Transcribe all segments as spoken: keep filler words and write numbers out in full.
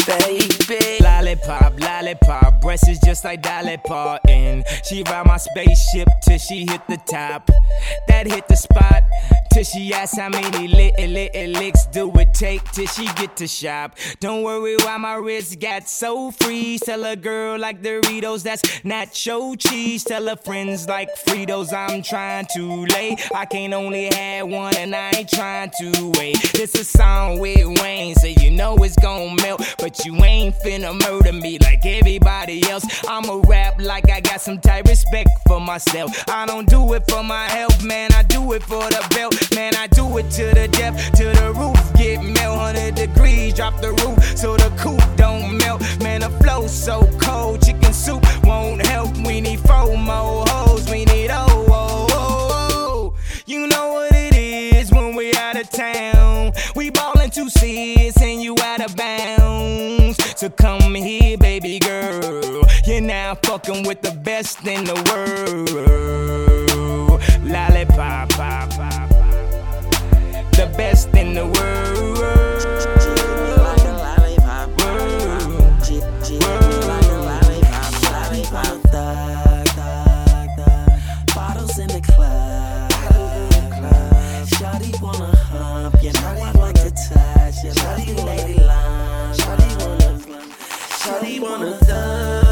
baby. Lollipop, lollipop, breast is just like Dolly Parton. She ride my spaceship till she hit the top. That hit the spot till she asks how many little, little licks do it take till she get to shop. Don't worry why my wrist got so free. Tell a girl like Doritos, that's nacho cheese. Tell her friends like Fritos, I'm trying to lay. I can't only have one and I ain't trying to wait. This a song with Wayne, so you know it's gon' melt. But you ain't finna murder me like everybody else. I'ma rap like I got some type respect for myself. I don't do it for my health, man, I do it for the belt. Man, I do it to the depth, to the roof. Get melt, one hundred degrees, drop the roof so the coupe don't melt. Man, the flow so cold, chicken soup won't help. We need four more hoes, we need oh, oh, oh, oh. You know what it is when we out of town. We ballin' two C's and you out of bounds. So come here, baby girl. You're now fucking with the best in the world. Lollipop, pop, pop. The best in the world. Like a lollipop, lollipop. Like a lollipop, lollipop. Thug, thug, thug. Bottles in the club. Shawty wanna hump, you know I like to touch. You love you, lady long. Shawty wanna, shawty wanna thug.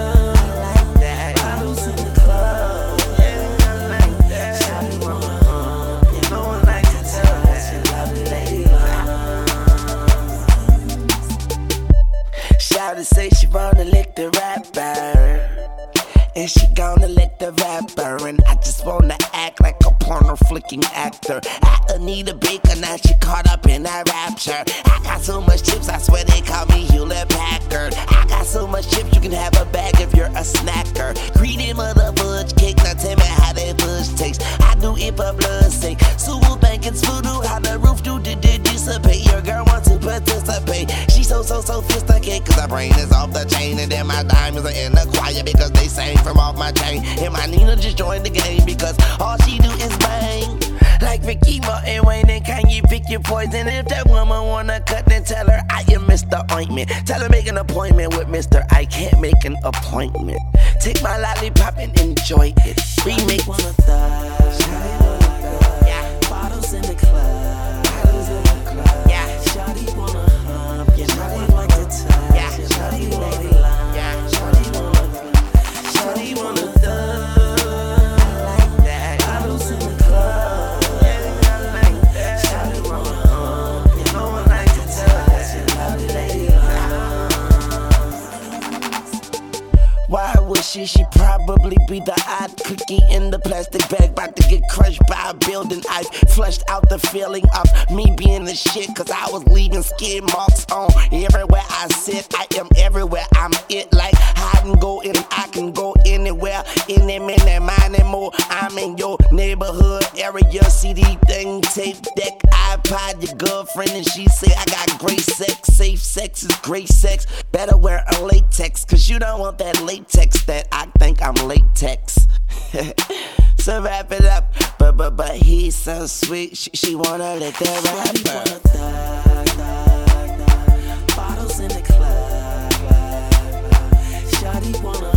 Shawty say she wanna lick the rapper, and she gonna lick the rapper. And I just wanna act like a porno flicking actor. I need a Baker, now she caught up in that rapture. I got so much chips, I swear they call me Hewlett Packard. I got so much chips, you can have a bag if you're a snacker. Greedy mother fudge cake, now tell me how that fudge tastes. I do it for blood's sake. Super Bankins voodoo, how the roof do did did dissipate. Your girl wants to participate. She so so sophisticated, cause her brain is off the chain. And then my diamonds are in the choir because they sang from off my chain. And my Nina just joined the game because all she do is bang. Like Ricky Martin, Wayne, and can you pick your poison? If that woman wanna cut, then tell her I am Mister Ointment. Tell her make an appointment with Mister I can't make an appointment. Take my lollipop and enjoy it. We make one of thug. Yeah. Bottles in the club. Bottles in the club. Yeah. Shawty wanna hump. You know I like to touch. Yeah. Shawty lady long. Yeah. Shawty wanna, shawty wanna thug. Why would she? She probably be the odd cookie in the plastic bag, about to get crushed by a building. I flushed out the feeling of me being the shit, cause I was leaving skid marks on everywhere I sit. I am everywhere, I'm it like hide and go, and I can go anywhere, any minute, minding more. I'm in your neighborhood area, C D thing, tape deck, iPod, your girlfriend, and she say I got great sex. Safe sex is great sex. Better wear a latex, cause you don't want that latex that I think I'm latex. So wrap it up, but but but he's so sweet. She, she wanna let that rapper. Shawty wanna thug, thug, thug. Bottles in the club. Shawty wanna